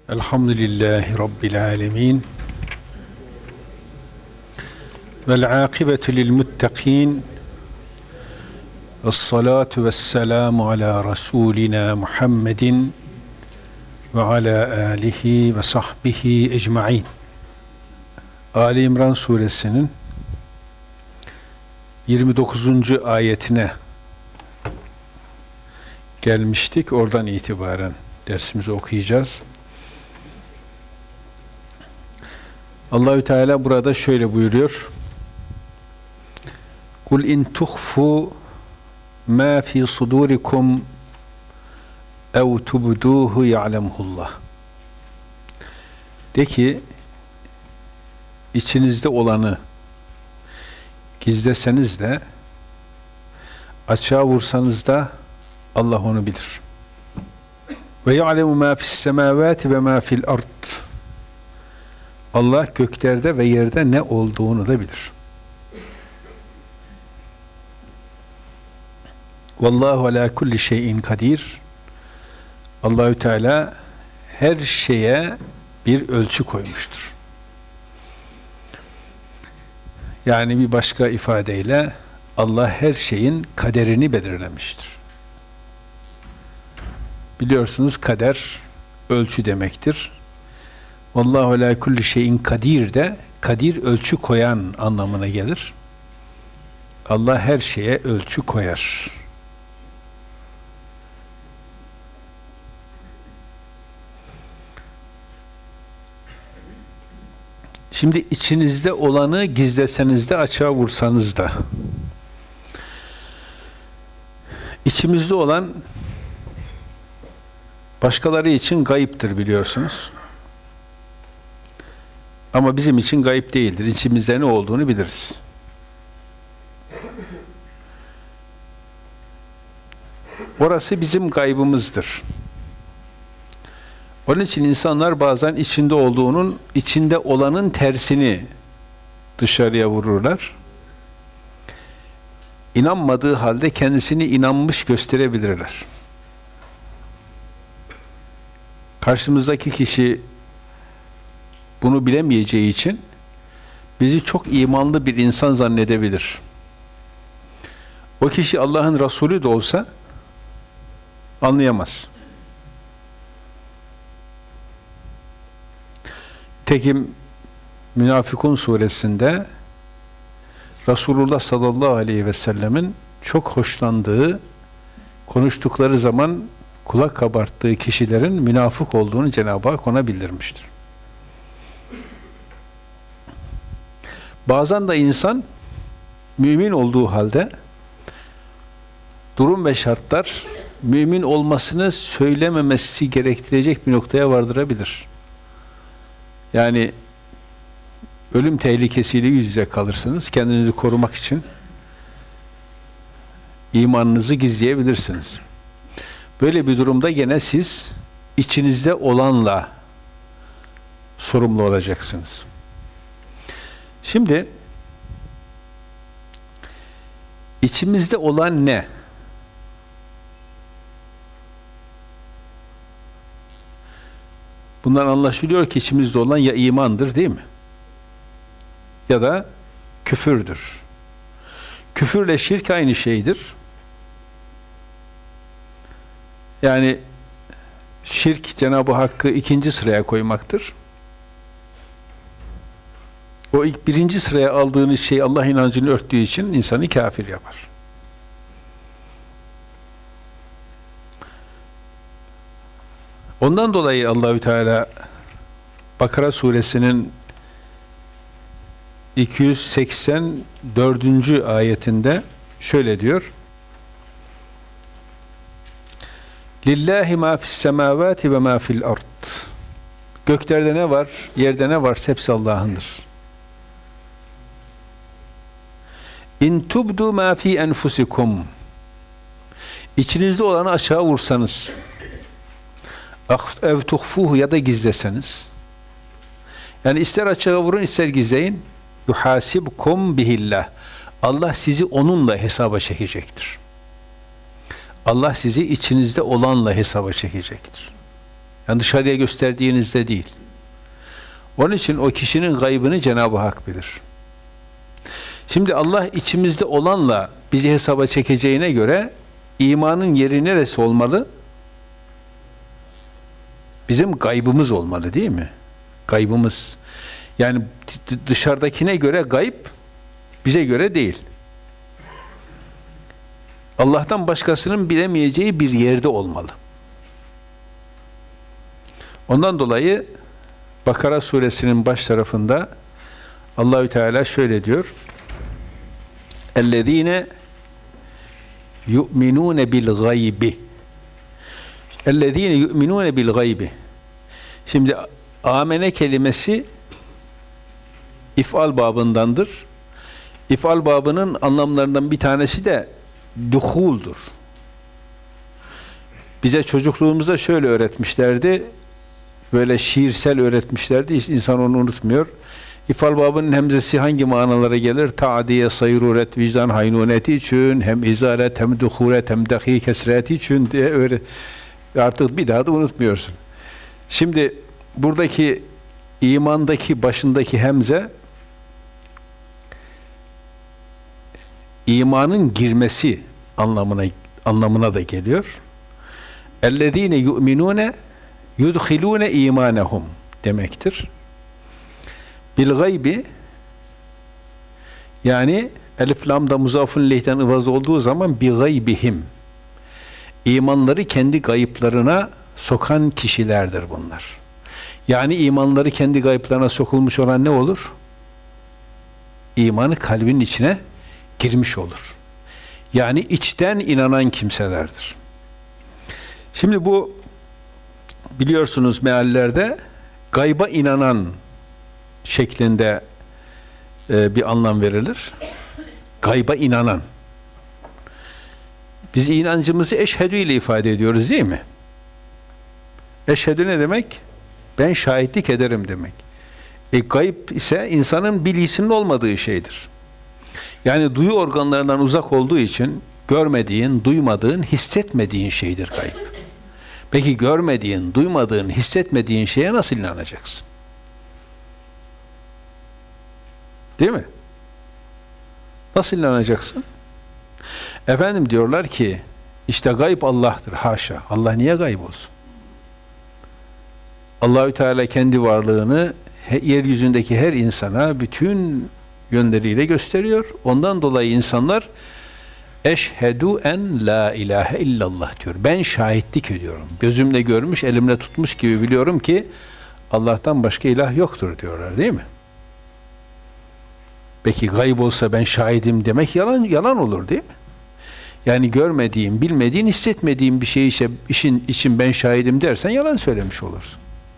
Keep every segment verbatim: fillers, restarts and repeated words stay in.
Elhamdülillahi Rabbil alemin. Vel âkibetu lil muttaqin. Vessalatu vesselamu ala Resulina Muhammedin ve ala alihi ve sahbihi ecmaîn. Ali İmran suresinin yirmi dokuzuncu ayetine gelmiştik. Oradan itibaren dersimizi okuyacağız. Allahü Teala burada şöyle buyuruyor. Kul in tuhfu ma fi sudurikum ev tubduhu ya'lemuhullah. De ki, içinizde olanı gizleseniz de açığa vursanız da Allah onu bilir. Ve ya'lemu ma fi's semavati ve ma fi'l ard. Allah göklerde ve yerde ne olduğunu da bilir. Vallahu ala kulli şeyin kadir. Allahü Teala her şeye bir ölçü koymuştur. Yani bir başka ifadeyle Allah her şeyin kaderini belirlemiştir. Biliyorsunuz kader ölçü demektir. Vallahu ala kulli şeyin kadir de kadir ölçü koyan anlamına gelir. Allah her şeye ölçü koyar. Şimdi içinizde olanı gizleseniz de açığa vursanız da. İçimizde olan başkaları için gayiptir biliyorsunuz. Ama bizim için gayip değildir. İçimizde ne olduğunu biliriz. Orası bizim gaybımızdır. Onun için insanlar bazen içinde olduğunun, içinde olanın tersini dışarıya vururlar. İnanmadığı halde kendisini inanmış gösterebilirler. Karşımızdaki kişi bunu bilemeyeceği için bizi çok imanlı bir insan zannedebilir. O kişi Allah'ın Resulü de olsa anlayamaz. Tekim Münafıkun suresinde Resulullah sallallahu aleyhi ve sellemin çok hoşlandığı, konuştukları zaman kulak kabarttığı kişilerin münafık olduğunu Cenab-ı Hak ona bildirmiştir. Bazen de insan mümin olduğu halde durum ve şartlar mümin olmasını söylememesi gerektirecek bir noktaya vardırabilir. Yani ölüm tehlikesiyle yüz yüze kalırsınız. Kendinizi korumak için imanınızı gizleyebilirsiniz. Böyle bir durumda gene siz içinizde olanla sorumlu olacaksınız. Şimdi içimizde olan ne? Bundan anlaşılıyor ki içimizde olan ya imandır, değil mi? Ya da küfürdür. Küfürle şirk aynı şeydir. Yani şirk Cenab-ı Hakk'ı ikinci sıraya koymaktır. O ilk birinci sıraya aldığınız şey Allah inancını örttüğü için insanı kafir yapar. Ondan dolayı Allahü Teala Bakara suresinin iki yüz seksen dördüncü ayetinde şöyle diyor. Lillahi ma fis semavati ve ma fi'l ard. Göklerde ne var, yerde ne var, hepsi Allah'ındır. İn tubdu ma fi enfusikum. İçinizde olanı aşağı vursanız, ev tuhfuhu ya da gizleseniz, yani ister açığa vurun ister gizleyin, yuhasibkum bihillah. Allah sizi onunla hesaba çekecektir. Allah sizi içinizde olanla hesaba çekecektir. Yani dışarıya gösterdiğinizde değil. Onun için o kişinin gaybını Cenab-ı Hak bilir. Şimdi Allah içimizde olanla bizi hesaba çekeceğine göre imanın yeri neresi olmalı? Bizim gaybımız olmalı, değil mi? Gaybımız. Yani dışarıdakine göre gayb, bize göre değil. Allah'tan başkasının bilemeyeceği bir yerde olmalı. Ondan dolayı Bakara suresinin baş tarafında Allahü Teala şöyle diyor: "Ellezîne yu'minûne bil gaybi." "Ellezîne yu'minûne bil gaybi." Şimdi amene kelimesi if'al babındandır. İf'al babının anlamlarından bir tanesi de duhuldur. Bize çocukluğumuzda şöyle öğretmişlerdi. Böyle şiirsel öğretmişlerdi. Hiç insan onu unutmuyor. İf'al babının hemzesi hangi manalara gelir? Ta'diye, sayruret, vicdan, haynuneti için, hem izaret, hem duhuret, hem dahi kesreti için diye öyle. Artık bir daha da unutmuyorsun. Şimdi buradaki imandaki başındaki hemze imanın girmesi anlamına anlamına da geliyor. "Ellezîne yu'minûne yudhilûne imanehum" demektir. Bil gaybi, yani elif lamda muzafun lehten ıvaz olduğu zaman bi gaybihim, imanları kendi gayıplarına sokan kişilerdir bunlar. Yani imanları kendi gayıplarına sokulmuş olan ne olur? İmanı kalbin içine girmiş olur. Yani içten inanan kimselerdir. Şimdi bu, biliyorsunuz meallerde gayba inanan şeklinde e, bir anlam verilir. Gayba inanan. Biz inancımızı eşhedü ile ifade ediyoruz, değil mi? Eşhedü ne demek? Ben şahitlik ederim demek. E, gayb ise insanın bilgisinin olmadığı şeydir. Yani duyu organlarından uzak olduğu için görmediğin, duymadığın, hissetmediğin şeydir gayb. Peki görmediğin, duymadığın, hissetmediğin şeye nasıl inanacaksın? Değil mi? Nasıl inanacaksın? Efendim diyorlar ki, işte gayb Allah'tır. Haşa. Allah niye gayb olsun? Allahü Teala kendi varlığını yeryüzündeki her insana bütün yönleriyle gösteriyor. Ondan dolayı insanlar eşhedü en la ilahe illallah diyor. Ben şahitlik ediyorum. Gözümle görmüş, elimle tutmuş gibi biliyorum ki Allah'tan başka ilah yoktur diyorlar, değil mi? Peki gayb olsa ben şahidim demek yalan yalan olur, değil mi? Yani görmediğim, bilmediğin, hissetmediğim bir şey işe, işin için ben şahidim dersen yalan söylemiş olursun.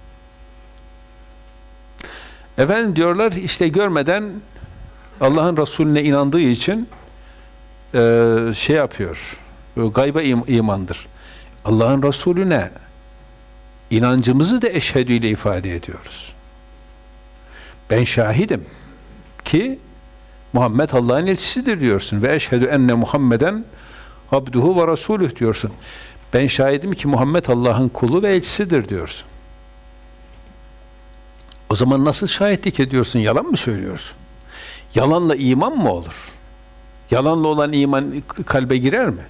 Efendim diyorlar, işte görmeden Allah'ın Resulüne inandığı için e, şey yapıyor, gayba im imandır. Allah'ın Resulüne inancımızı da eşhedü ile ifade ediyoruz. Ben şahidim ki Muhammed Allah'ın elçisidir diyorsun ve eşhedü enne Muhammeden abduhu ve rasuluh diyorsun. Ben şahidim ki Muhammed Allah'ın kulu ve elçisidir diyorsun. O zaman nasıl şahitlik ediyorsun? Yalan mı söylüyorsun? Yalanla iman mı olur? Yalanla olan iman kalbe girer mi?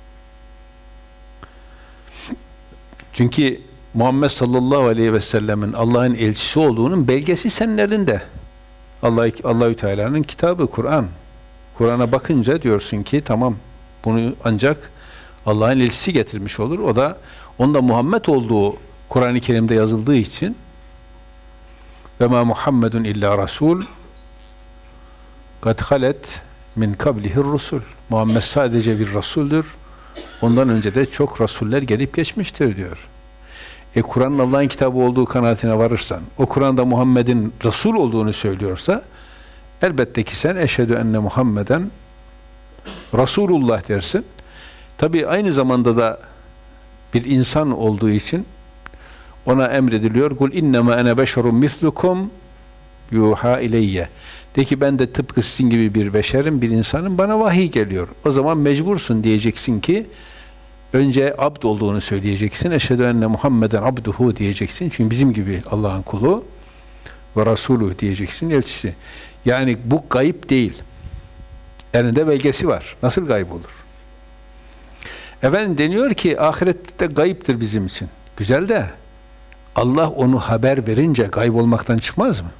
Çünkü Muhammed sallallahu aleyhi ve sellemin Allah'ın elçisi olduğunun belgesi senin elinde. Allah Allahü Teala'nın kitabı Kur'an. Kur'an'a bakınca diyorsun ki tamam, bunu ancak Allah'ın elçisi getirmiş olur. O da onda Muhammed olduğu Kur'an-ı Kerim'de yazıldığı için ve ma Muhammedun illa rasul kad halet min kablihir rusul. Muhammed sadece bir rasuldür. Ondan önce de çok rasuller gelip geçmiştir diyor. E Kur'an'ın Allah'ın kitabı olduğu kanaatine varırsan, o Kur'an'da Muhammed'in Resul olduğunu söylüyorsa, elbette ki sen eşhedü enne Muhammeden Resulullah dersin. Tabi aynı zamanda da bir insan olduğu için ona emrediliyor. Kul innema ene beşerun mislukum yuha ileyye. De ki ben de tıpkı sizin gibi bir beşerim, bir insanım, bana vahiy geliyor. O zaman mecbursun diyeceksin ki önce abd olduğunu söyleyeceksin. Eşhedü enne Muhammeden abduhu diyeceksin. Çünkü bizim gibi Allah'ın kulu ve Resulü diyeceksin, elçisi. Yani bu gayb değil. Elinde belgesi var. Nasıl gayb olur? Efendim deniyor ki ahirette gayiptir bizim için. Güzel de Allah onu haber verince gayb olmaktan çıkmaz mı?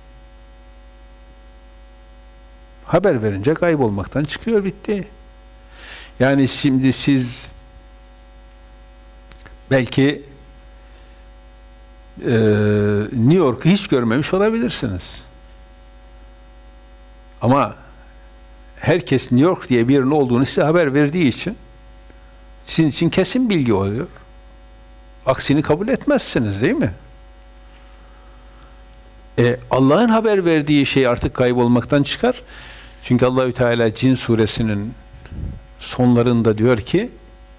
Haber verince gayb olmaktan çıkıyor, bitti. Yani şimdi siz belki e, New York'u hiç görmemiş olabilirsiniz. Ama herkes New York diye bir yerin olduğunu size haber verdiği için sizin için kesin bilgi oluyor. Aksini kabul etmezsiniz, değil mi? E, Allah'ın haber verdiği şey artık kaybolmaktan çıkar. Çünkü Allahü Teala Cin suresinin sonlarında diyor ki: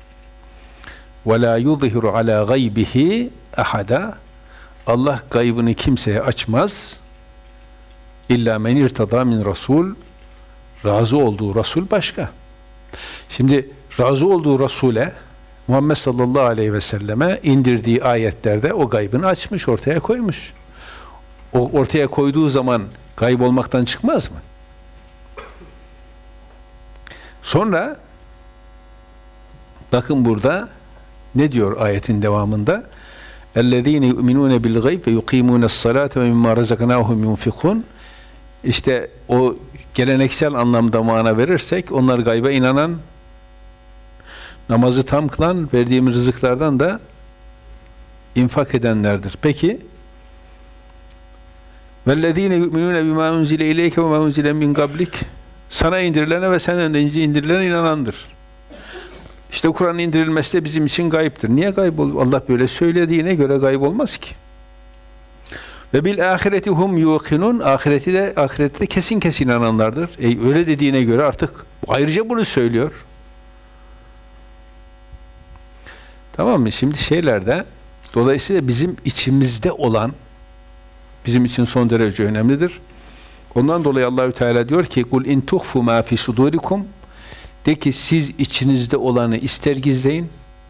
وَلَا يُظْهِرُ عَلَى غَيْبِهِ اَحَدًا Allah gaybını kimseye açmaz. İlla men irtada min rasul, razı olduğu Resul başka. Şimdi razı olduğu Resul'e, Muhammed sallallahu aleyhi ve selleme indirdiği ayetlerde o gaybını açmış, ortaya koymuş. O ortaya koyduğu zaman gayb olmaktan çıkmaz mı? Sonra bakın burada ne diyor ayetin devamında? اَلَّذ۪ينَ يُؤْمِنُونَ بِالْغَيْبِ وَيُقِيمُونَ الصَّلَاةَ وَمِمَّا رَزَقْنَاهُمْ يُنْفِقُونَ İşte o geleneksel anlamda mana verirsek, onlar gayba inanan, namazı tam kılan, verdiğimiz rızıklardan da infak edenlerdir. Peki وَالَّذ۪ينَ يُؤْمِنُونَ بِمَا اُنْزِلَ اِلَيْكَ وَمَا اُنْزِلَ مِنْ قَبْلِكَ Sana indirilene ve senden önce indirilene inanandır. İşte Kur'an'ın indirilmesi de bizim için gayiptir. Niye gayb olur? Allah böyle söylediğine göre gayb olmaz ki. Ve bil ahireti hum yuqinun ahireti de ahirette de kesin kesin inananlardır. E, öyle dediğine göre artık ayrıca bunu söylüyor. Tamam mı? Şimdi şeylerde dolayısıyla bizim içimizde olan bizim için son derece önemlidir. Ondan dolayı Allahü Teala diyor ki: "Kul in tuhfu ma fi sudurikum" De ki siz içinizde olanı ister gizleyin,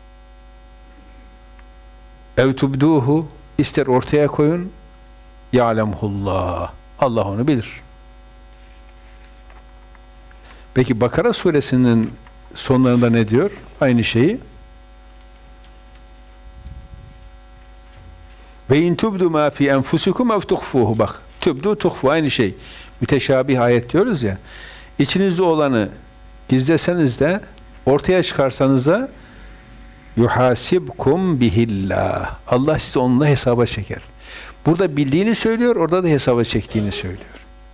ev tubduhu ister ortaya koyun, ya'lemhullah Allah onu bilir. Peki Bakara suresinin sonlarında ne diyor? Aynı şeyi. Ve in tubdu ma fi enfusikum ev tuhfuhu. Bak, tubdu tuhfu aynı şey. Müteşabih ayet diyoruz ya. İçinizde olanı gizleseniz de ortaya çıkarsanız da yuhasibkum bihillah. Allah sizi onunla hesaba çeker. Burada bildiğini söylüyor, orada da hesaba çektiğini söylüyor.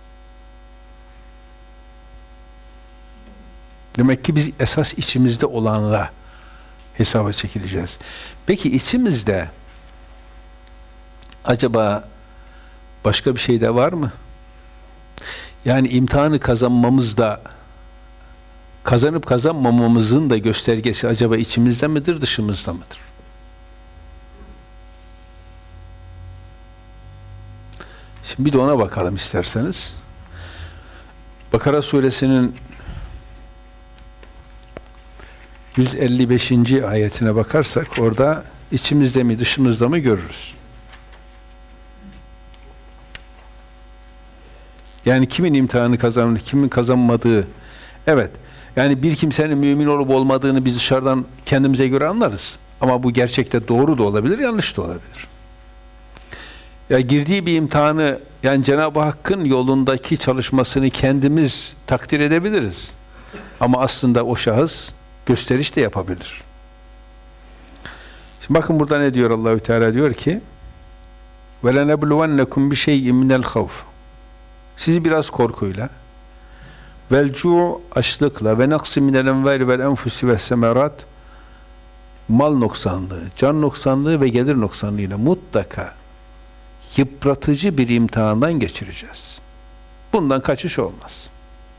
Demek ki biz esas içimizde olanla hesaba çekileceğiz. Peki içimizde acaba başka bir şey de var mı? Yani imtihanı kazanmamızda kazanıp kazanmamamızın da göstergesi acaba içimizde midir, dışımızda mıdır? Şimdi bir de ona bakalım isterseniz. Bakara suresinin yüz elli beşinci ayetine bakarsak orada içimizde mi dışımızda mı görürüz. Yani kimin imtihanı kazanır, kimin kazanmadığı. Evet. Yani bir kimsenin mümin olup olmadığını biz dışarıdan kendimize göre anlarız. Ama bu gerçekte doğru da olabilir, yanlış da olabilir. Ya girdiği bir imtihanı, yani Cenab-ı Hakk'ın yolundaki çalışmasını kendimiz takdir edebiliriz. Ama aslında o şahıs gösteriş de yapabilir. Şimdi bakın burada ne diyor Allahü Teala, diyor ki: وَلَنَبْلُوَنَّكُمْ بِشَيْءٍ مِنَ الْخَوْفِ Sizi biraz korkuyla, velcu açlıkla ve naqsi minel envali vel enfusi ve semerat mal noksanlığı, can noksanlığı ve gelir noksanlığıyla mutlaka yıpratıcı bir imtihandan geçireceğiz. Bundan kaçış olmaz.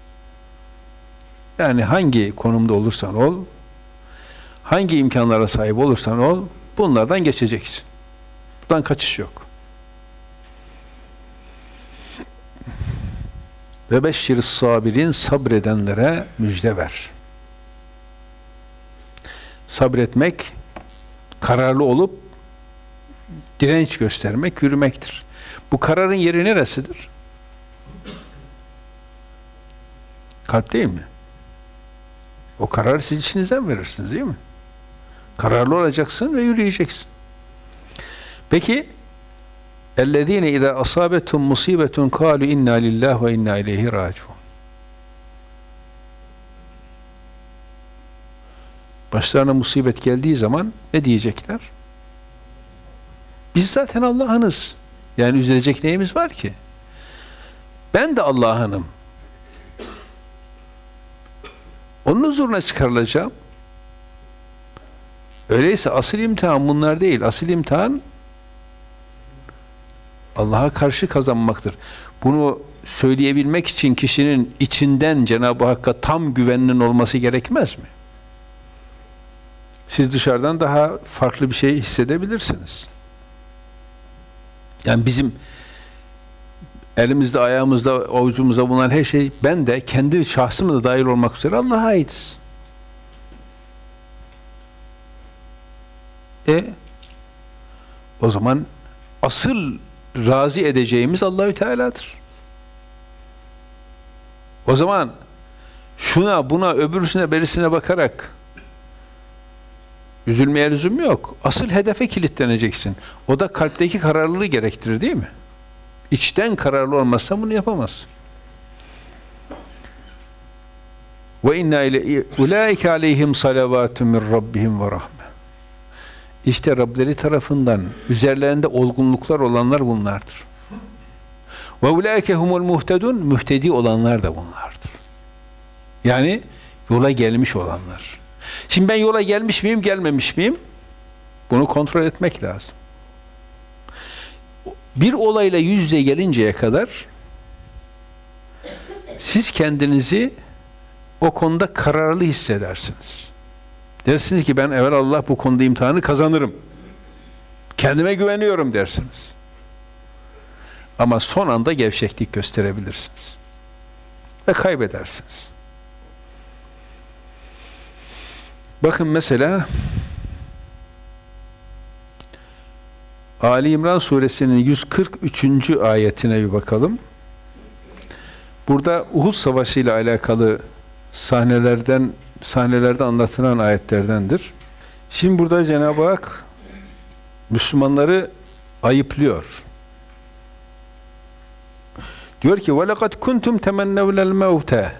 Yani hangi konumda olursan ol, hangi imkanlara sahip olursan ol, bunlardan geçeceksin. Bundan kaçış yok. Ve beşşir sabirin sabredenlere müjde ver. Sabretmek, kararlı olup direnç göstermek, yürümektir. Bu kararın yeri neresidir? Kalp değil mi? O kararı siz içinizden verirsiniz değil mi? Kararlı olacaksın ve yürüyeceksin. Peki اَلَّذ۪ينَ اِذَا أَصَابَتُمْ مُصِيبَةٌ قَالُوا اِنَّا لِلّٰهِ وَاِنَّا اِلَيْهِ رَاجِعُونَ. Başlarına musibet geldiği zaman ne diyecekler? Biz zaten Allah'ınız. Yani üzülecek neyimiz var ki? Ben de Allah'ınım. Onun huzuruna çıkarılacağım. Öyleyse asıl imtihan bunlar değil. Asıl imtihan Allah'a karşı kazanmaktır. Bunu söyleyebilmek için kişinin içinden Cenab-ı Hakk'a tam güveninin olması gerekmez mi? Siz dışarıdan daha farklı bir şey hissedebilirsiniz. Yani bizim elimizde, ayağımızda, avucumuzda bulunan her şey, ben de kendi şahsımla da dahil olmak üzere Allah'a aitiz. E o zaman asıl razı edeceğimiz Allahü Teala'dır. O zaman şuna, buna, öbürsüne, berisine bakarak üzülmeye lüzum yok. Asıl hedefe kilitleneceksin. O da kalpteki kararlılığı gerektirir değil mi? İçten kararlı olmazsan bunu yapamaz. Ve inna ile ulaike aleyhim salavatun min rabbihim ve rahme. İşte Rableri tarafından üzerlerinde olgunluklar olanlar bunlardır. Ve ulaike humul muhtedun, mühtedi olanlar da bunlardır. Yani yola gelmiş olanlar. Şimdi ben yola gelmiş miyim, gelmemiş miyim? Bunu kontrol etmek lazım. Bir olayla yüz yüze gelinceye kadar siz kendinizi o konuda kararlı hissedersiniz. Dersiniz ki ben evvel Allah bu konuda imtihanı kazanırım. Kendime güveniyorum dersiniz. Ama son anda gevşeklik gösterebilirsiniz. Ve kaybedersiniz. Bakın mesela Ali İmran suresinin yüz kırk üçüncü ayetine bir bakalım. Burada Uhud Savaşı ile alakalı sahnelerden sahnelerde anlatılan ayetlerdendir. Şimdi burada Cenab-ı Hak Müslümanları ayıplıyor. Diyor ki وَلَقَدْ كُنْتُمْ تَمَنَّوْنَ الْمَوْتَ.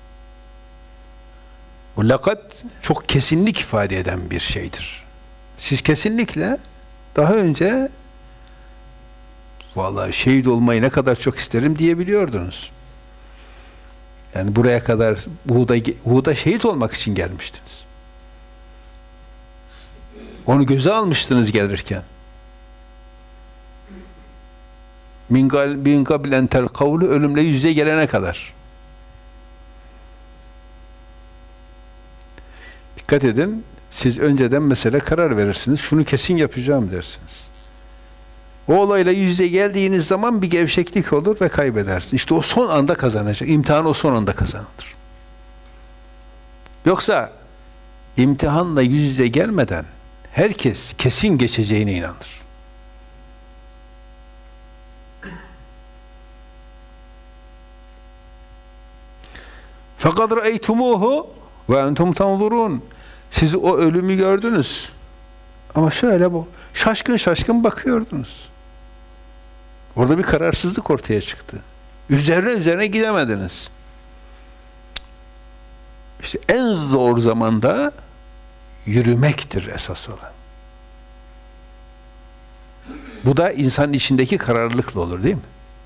O lakat çok kesinlik ifade eden bir şeydir. Siz kesinlikle daha önce vallahi şehit olmayı ne kadar çok isterim diyebiliyordunuz. Yani buraya kadar Uhud'a, Uhud'a şehit olmak için gelmiştiniz. Onu göze almıştınız gelirken. Min qablen tel kavlu, ölümle yüze gelene kadar. Dikkat edin, siz önceden mesela karar verirsiniz, şunu kesin yapacağım dersiniz. O olayla yüz yüze geldiğiniz zaman bir gevşeklik olur ve kaybedersiniz. İşte o son anda kazanacak. İmtihan o son anda kazanılır. Yoksa imtihanla yüz yüze gelmeden herkes kesin geçeceğine inanır. Fakat ra'eytumuhu ve entum tanzurun. Siz o ölümü gördünüz. Ama şöyle bu. Şaşkın şaşkın bakıyordunuz. Orada bir kararsızlık ortaya çıktı. Üzerine üzerine gidemediniz. İşte en zor zamanda yürümektir esas olan. Bu da insanın içindeki kararlılıkla olur değil mi?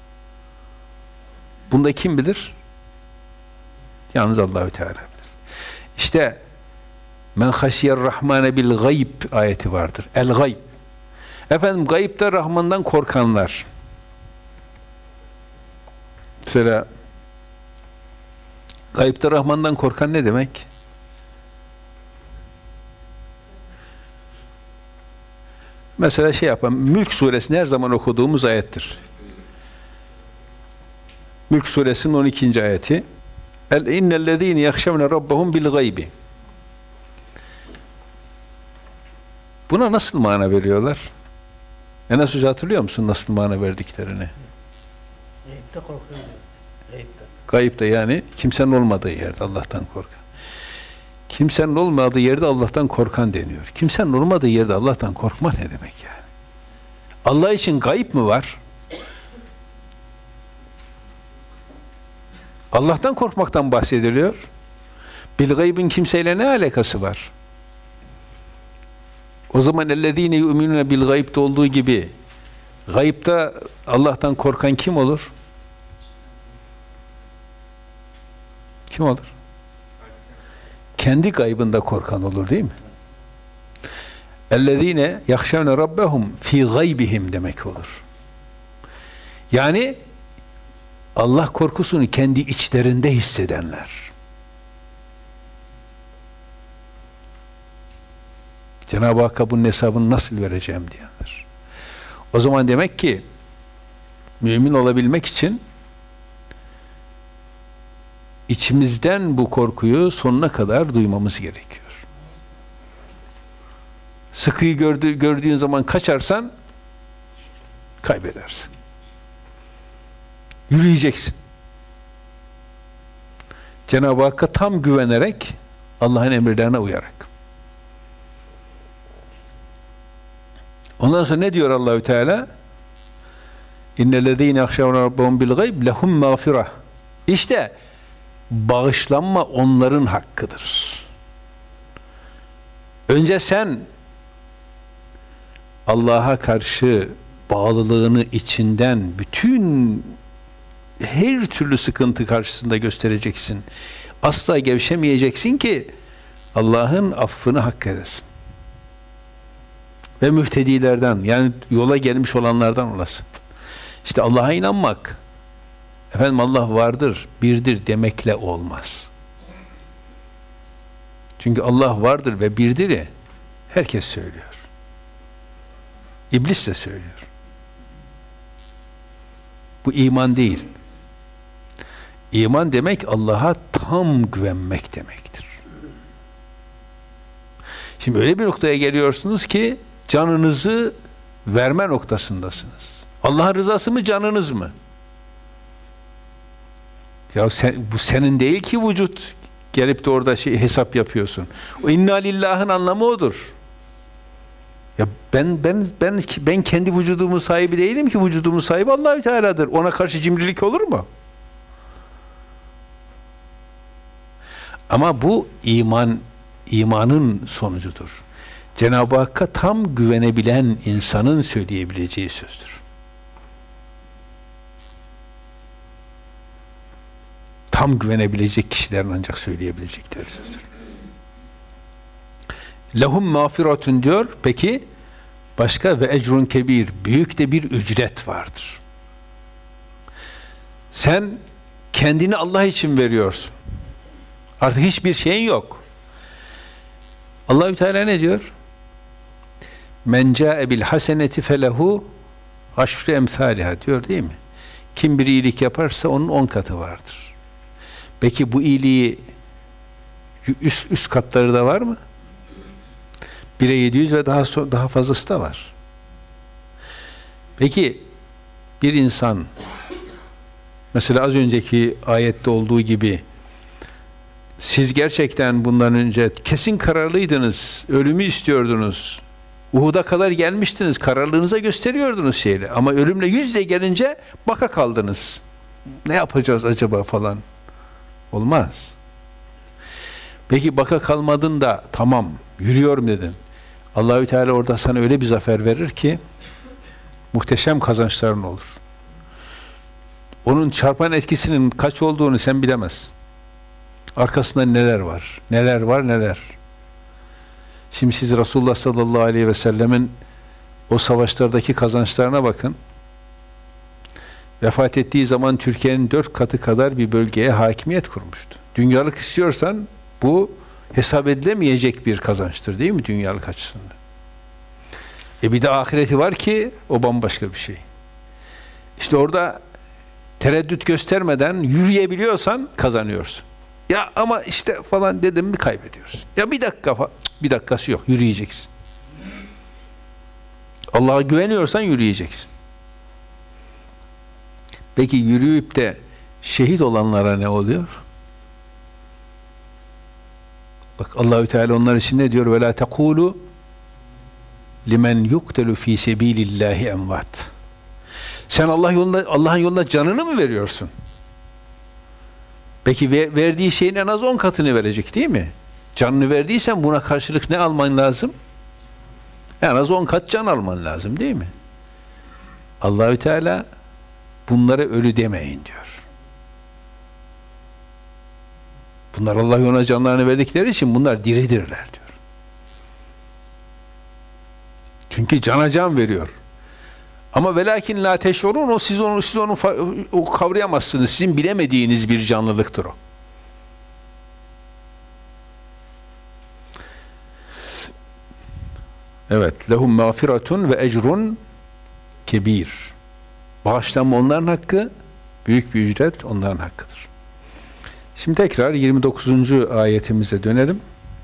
Bunda kim bilir? Yalnız Allahü Teala bilir. İşte men haşiyer rahmane bil gayb ayeti vardır. El gayb. Efendim gayipte Rahman'dan korkanlar. Mesela gayipte Rahman'dan korkan ne demek? Mesela şey yapalım. Mülk suresini her zaman okuduğumuz ayettir. Mülk suresinin on ikinci ayeti. El innellezîne yahşevne rabbahum bil gaybi. Buna nasıl mana veriyorlar? Enes Hoca hatırlıyor musun nasıl mana verdiklerini? Gayipte korkuyor. Gayipte. Gayipte yani kimsenin olmadığı yerde Allah'tan korkan. Kimsenin olmadığı yerde Allah'tan korkan deniyor. Kimsenin olmadığı yerde Allah'tan korkma ne demek yani? Allah için gayip mi var? Allah'tan korkmaktan bahsediliyor. Bil gaybın kimseyle ne alakası var? O zaman ellezîne yu'minûne bil gayb'te olduğu gibi gayipte Allah'tan korkan kim olur? Kim olur? Kendi gaybında korkan olur değil mi? اَلَّذ۪ينَ يَخْشَوْنَ رَبَّهُمْ ف۪ي غَيْبِهِمْ demek olur. Yani Allah korkusunu kendi içlerinde hissedenler. Cenab-ı Hakk'a bunun hesabını nasıl vereceğim diyenler. O zaman demek ki mümin olabilmek için içimizden bu korkuyu sonuna kadar duymamız gerekiyor. Sıkıyı gördü, gördüğün zaman kaçarsan kaybedersin. Yürüyeceksin. Cenab-ı Hakk'a tam güvenerek Allah'ın emirlerine uyarak. Ondan sonra ne diyor Allahü Teala? İnnellezîne yahşavne rabbahum bil gayb lehum mağfirah. İşte bağışlanma onların hakkıdır. Önce sen Allah'a karşı bağlılığını içinden bütün her türlü sıkıntı karşısında göstereceksin. Asla gevşemeyeceksin ki Allah'ın affını hak edesin. Ve mühtedilerden, yani yola gelmiş olanlardan olasın. İşte Allah'a inanmak, efendim Allah vardır, birdir demekle olmaz. Çünkü Allah vardır ve birdir'i herkes söylüyor. İblis de söylüyor. Bu iman değil. İman demek Allah'a tam güvenmek demektir. Şimdi öyle bir noktaya geliyorsunuz ki canınızı verme noktasındasınız. Allah'ın rızası mı, canınız mı? Ya sen, bu senin değil ki vücut. Gelip de orada şey, hesap yapıyorsun. O inna lillah'ın anlamı odur. Ya ben ben ben ben kendi vücudumun sahibi değilim ki, vücudumun sahibi Allah-u Teala'dır. Ona karşı cimrilik olur mu? Ama bu iman imanın sonucudur. Cenab-ı Hakk'a tam güvenebilen insanın söyleyebileceği sözdür. Tam güvenebilecek kişilerin ancak söyleyebilecekleri sözdür. Lehum mağfiratun diyor. Peki başka ve ecrun kebir, büyük de bir ücret vardır. Sen kendini Allah için veriyorsun. Artık hiçbir şeyin yok. Allahü Teala ne diyor? Men ca'e bil haseneti felehu aşru emsaliha diyor değil mi? Kim bir iyilik yaparsa onun on katı vardır. Peki bu iyiliği üst, üst katları da var mı? bire yedi yüz ve daha so daha fazlası da var. Peki bir insan mesela az önceki ayette olduğu gibi siz gerçekten bundan önce kesin kararlıydınız, ölümü istiyordunuz, Uhud'a kadar gelmiştiniz, kararlılığınıza gösteriyordunuz şeyle, ama ölümle yüz yüze gelince baka kaldınız. Ne yapacağız acaba falan. Olmaz. Peki baka kalmadın da tamam yürüyorum dedin. Allahü Teala orada sana öyle bir zafer verir ki muhteşem kazançların olur. Onun çarpan etkisinin kaç olduğunu sen bilemezsin. Arkasında neler var, neler var, neler. Şimdi siz Resulullah sallallahu aleyhi ve sellemin o savaşlardaki kazançlarına bakın. Vefat ettiği zaman Türkiye'nin dört katı kadar bir bölgeye hakimiyet kurmuştu. Dünyalık istiyorsan bu hesap edilemeyecek bir kazançtır değil mi dünyalık açısından? E bir de ahireti var ki o bambaşka bir şey. İşte orada tereddüt göstermeden yürüyebiliyorsan kazanıyorsun. Ya ama işte falan dedim mi kaybediyorsun. Ya bir dakika falan. Bir dakikası yok. Yürüyeceksin. Allah'a güveniyorsan yürüyeceksin. Peki yürüyüp de şehit olanlara ne oluyor? Bak Allahü Teala onlar için ne diyor? Ve la tekulu limen yuktelu fi sebilillahi emvat. Sen Allah yolunda, Allah'ın yolunda canını mı veriyorsun? Peki ver, verdiği şeyin en az on katını verecek değil mi? Canını verdiysen buna karşılık ne alman lazım? En az on kat can alman lazım değil mi? Allahü Teala bunlara ölü demeyin diyor. Bunlar Allah yoluna canlarını verdikleri için bunlar diridirler diyor. Çünkü cana can veriyor. Ama velakin la teşurun, o siz onu siz onu o kavrayamazsınız. Sizin bilemediğiniz bir canlılıktır o. Evet, lehum mağfiretun ve ecrun kebir. Bağışlanma onların hakkı, büyük bir ücret onların hakkıdır. Şimdi tekrar yirmi dokuzuncu ayetimize dönelim.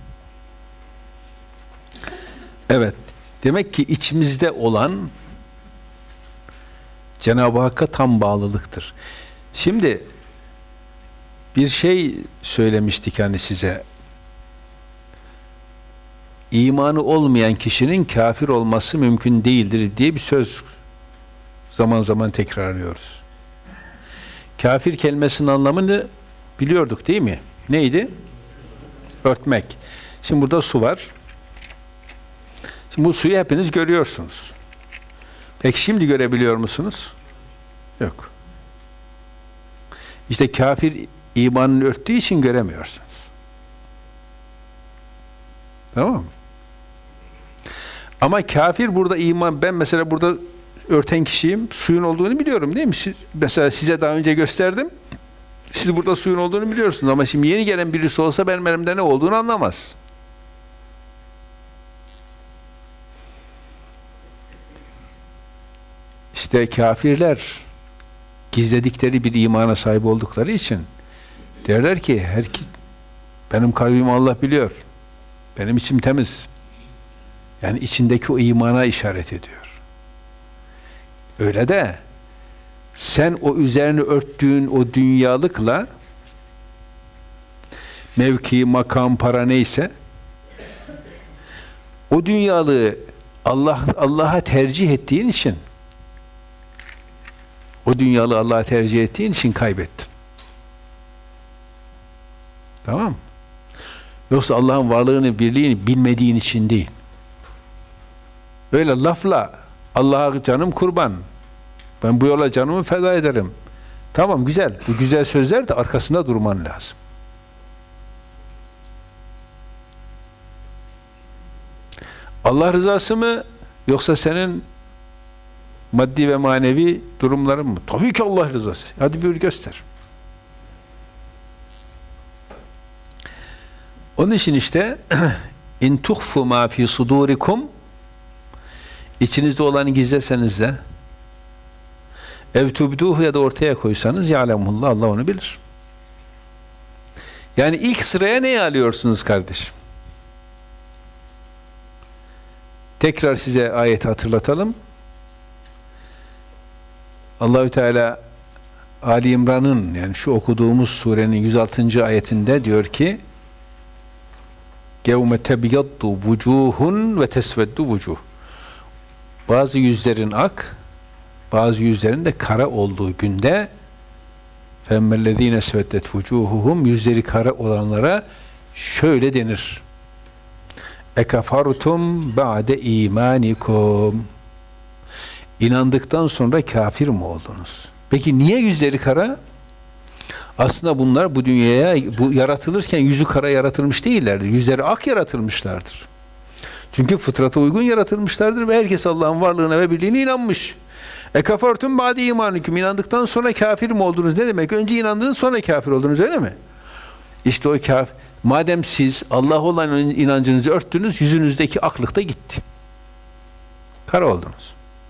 Evet, demek ki içimizde olan Cenab-ı Hakk'a tam bağlılıktır. Şimdi bir şey söylemiştik hani size. İmanı olmayan kişinin kafir olması mümkün değildir diye bir söz zaman zaman tekrarlıyoruz. Kafir kelimesinin anlamını biliyorduk değil mi? Neydi? Örtmek. Şimdi burada su var. Şimdi bu suyu hepiniz görüyorsunuz. Peki şimdi görebiliyor musunuz? Yok. İşte kafir imanını örttüğü için göremiyorsunuz. Tamam mı? Ama kafir burada iman, ben mesela burada örten kişiyim, suyun olduğunu biliyorum değil mi? Siz, mesela size daha önce gösterdim. Siz burada suyun olduğunu biliyorsunuz ama şimdi yeni gelen birisi olsa benim elimde ne olduğunu anlamaz. İşte kafirler gizledikleri bir imana sahip oldukları için derler ki her ki benim kalbimi Allah biliyor. Benim içim temiz. Yani içindeki o imana işaret ediyor. Öyle de sen o üzerine örttüğün o dünyalıkla mevki, makam, para neyse o dünyalığı Allah Allah'a tercih ettiğin için o dünyalığı Allah'a tercih ettiğin için kaybettin. Tamam mı? Yoksa Allah'ın varlığını, birliğini bilmediğin için değil. Öyle lafla Allah'a canım kurban. Ben bu yola canımı feda ederim. Tamam güzel. Bu güzel sözler de arkasında durman lazım. Allah rızası mı yoksa senin maddi ve manevi durumların mı? Tabii ki Allah rızası. Hadi bir göster. Onun için işte in tuhfu ma fi sudurikum, içinizde olanı gizleseniz de ev tubduhu ya da ortaya koysanız ya'lemullah, Allah onu bilir. Yani ilk sıraya neyi alıyorsunuz kardeşim? Tekrar size ayeti hatırlatalım. Allahü Teala Ali İmran'ın, yani şu okuduğumuz surenin yüz altıncı ayetinde diyor ki يَوْمَ تَبْيَضُّ وُجُوهٌ وَتَسْوَدُّ وُجُوهٌ. Bazı yüzlerin ak, bazı yüzlerin de kara olduğu günde فَاَمَّا سَوَدَّتْ وُجُوهُهُمْ, yüzleri kara olanlara şöyle denir: اَكَفَرْتُمْ بَعْدَ اِيمَانِكُمْ. İnandıktan sonra kafir mi oldunuz? Peki niye yüzleri kara? Aslında bunlar bu dünyaya bu yaratılırken yüzü kara yaratılmış değillerdir. Yüzleri ak yaratılmışlardır. Çünkü fıtrata uygun yaratılmışlardır ve herkes Allah'ın varlığına ve birliğine inanmış. E kafartum ba'de imanüküm. İnandıktan sonra kafir mi oldunuz? Ne demek? Önce inandınız, sonra kafir oldunuz, öyle mi? İşte o kafir. Madem siz Allah olan inancınızı örttünüz, yüzünüzdeki aklık da gitti. Kara oldunuz.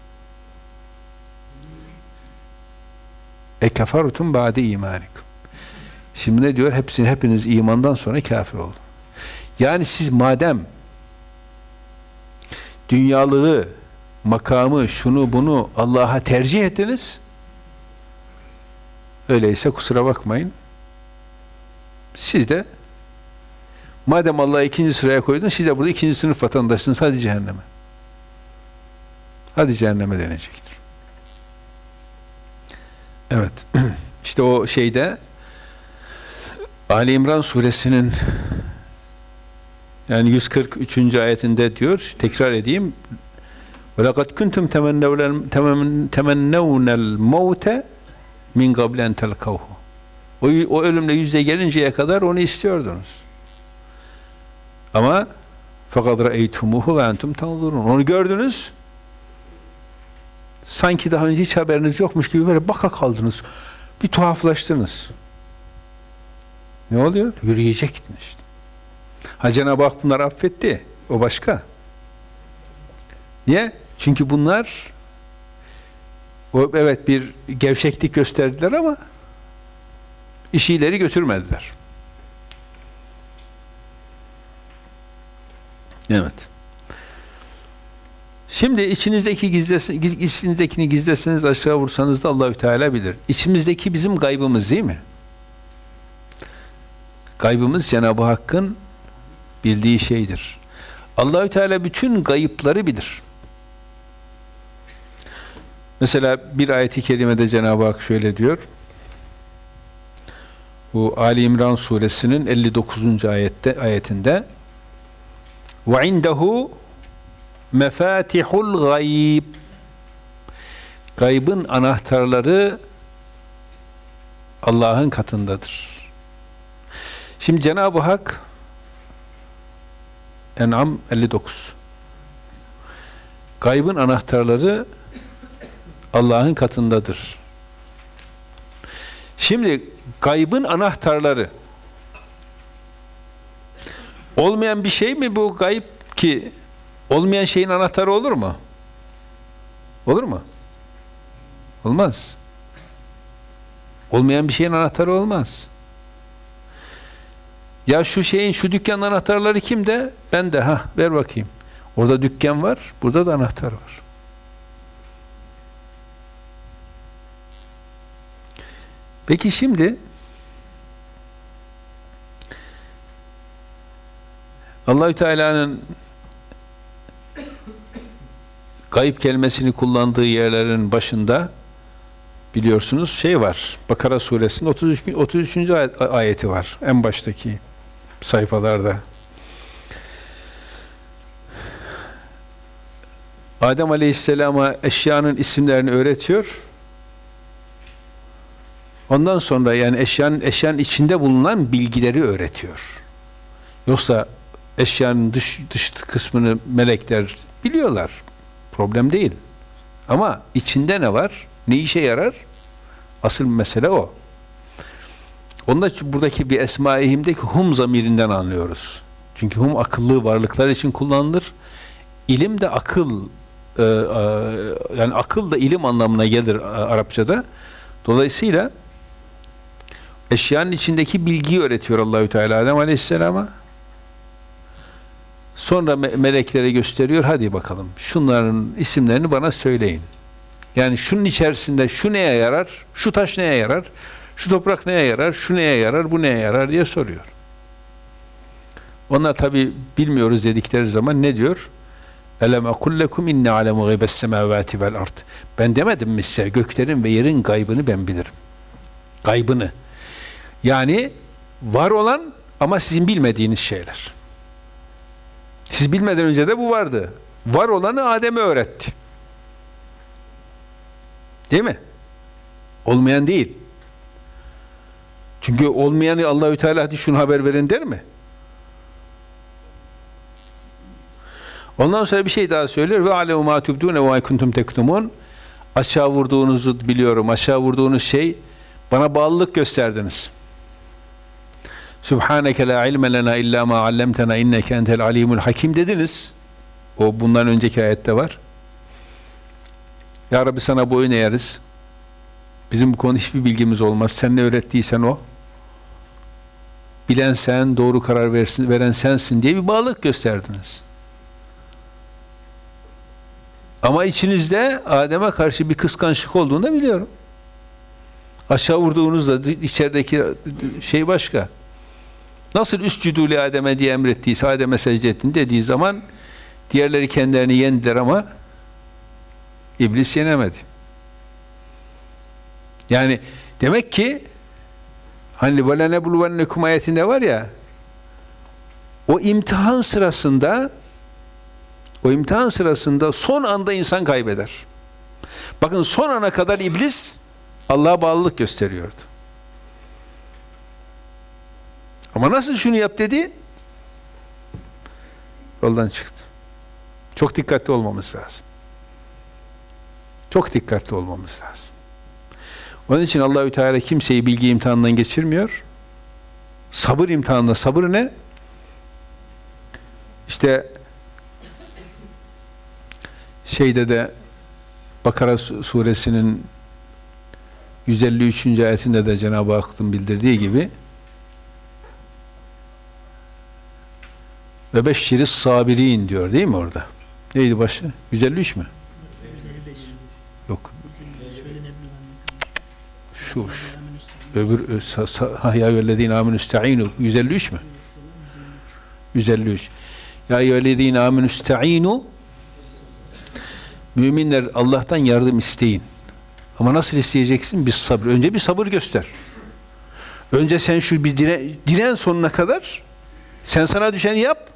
E kafartum ba'de imanüküm. Şimdi ne diyor? Hepsini, hepiniz imandan sonra kafir oldu. Yani siz madem dünyalığı, makamı, şunu bunu Allah'a tercih ettiniz. Öyleyse kusura bakmayın. Siz de madem Allah'ı ikinci sıraya koydun, siz de burada ikinci sınıf vatandaşsınız. Hadi cehenneme. Hadi cehenneme denecektir. Evet. İşte o şeyde Ali İmran suresinin yani yüz kırk üçüncü ayetinde diyor, tekrar edeyim. وَلَقَدْ كُنْتُمْ تَمَنَّوْنَ الْمَوْتَ مِنْ قَبْلِ اَنْ تَلْقَوْهُ o, o ölümle yüzde gelinceye kadar onu istiyordunuz. Ama fakat ra'eytumuhu ve entum tanzurun. Onu gördünüz. Sanki daha önce hiç haberiniz yokmuş gibi böyle baka kaldınız. Bir tuhaflaştınız. Ne oluyor? Yürüyecektin işte. Ha, Cenab-ı Hak bunları affetti. O başka. Niye? Çünkü bunlar o, evet bir gevşeklik gösterdiler ama işi ileri götürmediler. Evet. Şimdi içinizdeki gizlesin, içinizdekini gizleseniz, aşağı vursanız da Allahü Teala bilir. İçimizdeki bizim gaybımız değil mi? Gaybımız Cenab-ı Hakk'ın bildiği şeydir. Allahü Teala bütün gayıpları bilir. Mesela bir ayet-i kerimede Cenab-ı Hak şöyle diyor. Bu Ali İmran suresinin elli dokuzuncu ayette ayetinde ve indehu mefatihul gayb, gaybın anahtarları Allah'ın katındadır. Şimdi Cenab-ı Hak En'am elli dokuz, gaybın anahtarları Allah'ın katındadır. Şimdi gaybın anahtarları olmayan bir şey mi bu gayb ki? Olmayan şeyin anahtarı olur mu? Olur mu? Olmaz. Olmayan bir şeyin anahtarı olmaz. Ya şu şeyin, şu dükkanın anahtarları kimde? Ben de. Ha, ver bakayım. Orada dükkan var, burada da anahtar var. Peki şimdi Allahü Teala'nın gayb kelimesini kullandığı yerlerin başında biliyorsunuz şey var. Bakara suresinin otuz üç, otuz üçüncü ayeti var. En baştaki sayfalarda. Adem Aleyhisselam'a eşyanın isimlerini öğretiyor. Ondan sonra yani eşyanın eşyanın içinde bulunan bilgileri öğretiyor. Yoksa eşyanın dış dış kısmını melekler biliyorlar. Problem değil. Ama içinde ne var? Ne işe yarar? Asıl mesele o. Onda buradaki bir esma-i hum zamirinden anlıyoruz. Çünkü hum akıllı varlıklar için kullanılır. İlim de akıl, e, e, yani akıl da ilim anlamına gelir Arapçada. Dolayısıyla eşyanın içindeki bilgiyi öğretiyor Allahü Teala Adem Aleyhisselam'a. Sonra me- meleklere gösteriyor. Hadi bakalım. Şunların isimlerini bana söyleyin. Yani şunun içerisinde şu neye yarar? Şu taş neye yarar? Şu toprak neye yarar? Şu neye yarar? Bu neye yarar diye soruyor. Onlar tabi bilmiyoruz dedikleri zaman ne diyor? Elem ekul lekum inni alemu gıybes semavati vel ard. Ben demedim mi size göklerin ve yerin gaybını ben bilirim. Gaybını. Yani var olan ama sizin bilmediğiniz şeyler. Siz bilmeden önce de bu vardı. Var olanı Adem'e öğretti. Değil mi? Olmayan değil. Çünkü olmayanı Allahü Teala hadi şunu haber verin der mi? Ondan sonra bir şey daha söylüyor. Ve alemu ma tubdune ve kuntum tektumun. Aşağı vurduğunuzu biliyorum. Aşağı vurduğunuz şey bana bağlılık gösterdiniz. Subhaneke la ilme lena illa ma allamtena inneke entel alimul hakim dediniz. O bundan önceki ayette var. Ya Rabbi sana boyun eğeriz. Bizim bu konuda hiçbir bilgimiz olmaz. Sen ne öğrettiysen o. Bilen sen, doğru karar versin, veren sensin diye bir bağlılık gösterdiniz. Ama içinizde Adem'e karşı bir kıskançlık olduğunu da biliyorum. Aşağı vurduğunuzda içerideki şey başka. Nasıl üscüdû Adem'e diye emrettiyse, Adem'e secde ettin dediği zaman diğerleri kendilerini yendiler ama İblis yenemedi. Yani demek ki hani وَلَنَبْلُوَنَّكُمْ ayetinde var ya, o imtihan sırasında o imtihan sırasında son anda insan kaybeder. Bakın son ana kadar iblis Allah'a bağlılık gösteriyordu. Ama nasıl şunu yap dedi? Yoldan çıktı. Çok dikkatli olmamız lazım. Çok dikkatli olmamız lazım. Onun için Allahü Teala kimseyi bilgi imtihanından geçirmiyor. Sabır imtihanında, sabır ne? İşte şeyde de Bakara suresinin yüz elli üçüncü ayetinde de Cenab-ı Hakk'ın bildirdiği gibi ve beşşiris sabirin diyor değil mi orada? Neydi başı? yüz elli üç mü? Yok. Şu, şu. Öbür ha ya eyyühellezîne âmenû ista'înû yüz elli üç mü? yüz elli üç. Ya eyyühellezîne âmenû ista'înû, müminler Allah'tan yardım isteyin. Ama nasıl isteyeceksin? Bir sabır. Önce bir sabır göster. Önce sen şu bir dire, diren sonuna kadar sen sana düşeni yap.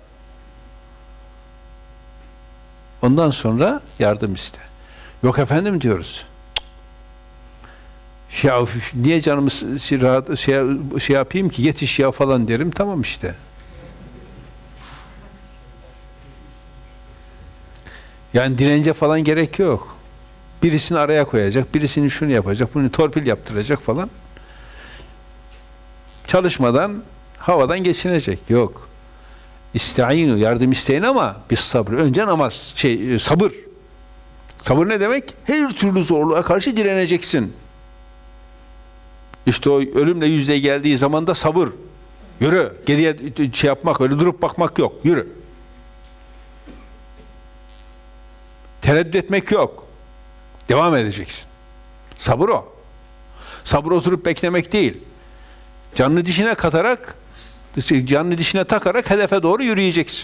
Ondan sonra yardım iste. Yok efendim diyoruz. Ya niye canımı şey, rahat, şey, şey yapayım ki, yetiş ya falan derim, tamam işte. Yani dirence falan gerek yok. Birisini araya koyacak, birisini şunu yapacak, bunu torpil yaptıracak falan. Çalışmadan, havadan geçinecek. Yok. İsta'inu, yardım isteyin ama biz sabır. Önce namaz, şey, sabır. Sabır ne demek? Her türlü zorluğa karşı direneceksin. İşte o ölümle yüzde geldiği zaman da sabır. Yürü. Geriye şey yapmak, öyle durup bakmak yok. Yürü. Tereddüt etmek yok. Devam edeceksin. Sabır o. Sabır oturup beklemek değil. Canlı dişine katarak, canlı dişine takarak hedefe doğru yürüyeceksin.